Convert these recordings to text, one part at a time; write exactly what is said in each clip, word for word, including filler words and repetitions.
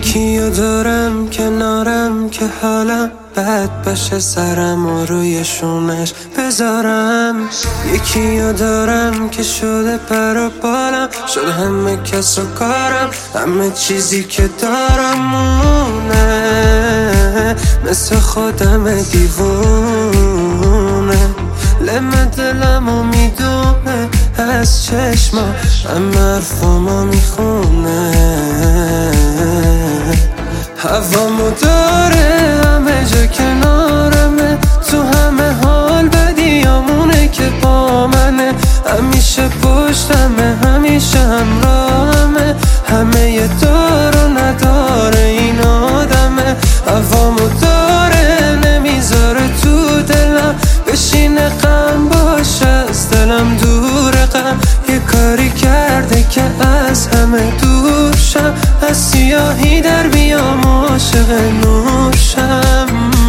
یکیو دارم کنارم که حالم بد باشه سرم و روی شونش بذارم. یکیو دارم که شده پر و بالم، شد همه کس و کارم، همه چیزی که دارم مونه، مثل خودم دیوونه. لمه دلمو میدونه از چشما، همه حرفامو میخونه. هوامو داره همه جا کنارمه، تو همه حال بدیامونه که با منه. همیشه پشتمه، همیشه همراهمه، همه یه دار و نداره این آدمه. هوامو داره نمیذاره تو دلم بشینه، غم باشه از دلم دوره. غم یه کاری کرده که از همه دور شم، از سیاهی در بیام عاشق نور شم.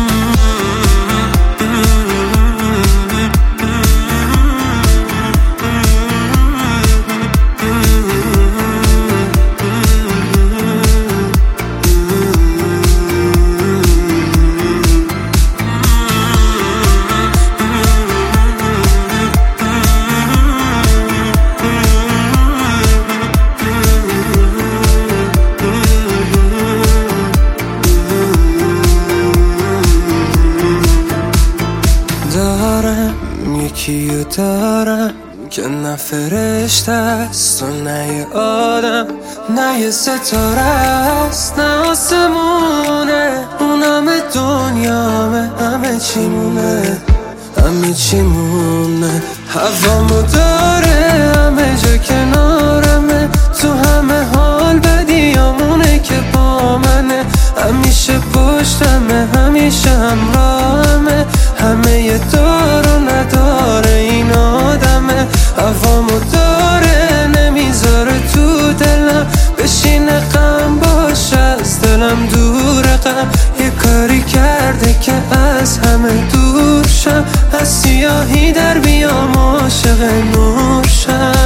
دارم یکیو دارم که نه فرشته است و نه یه آدم، نه یه ستاره است نه آسمونه. اون همه دنیامه، همه چی مونه، همه چی مونه. هوامو داره همه جا کنارمه، تو همه حال بدیامونه که با منه. همیشه پشتمه، همیشه همراهمه، همه یه دار و نداره این آدمه. هوامو داره نمیذاره تو دلم بشینه، غم باشه از دلم دوره. غم یه کاری کرده که از همه دور شم، از سیاهی در بیام عاشق نور شم.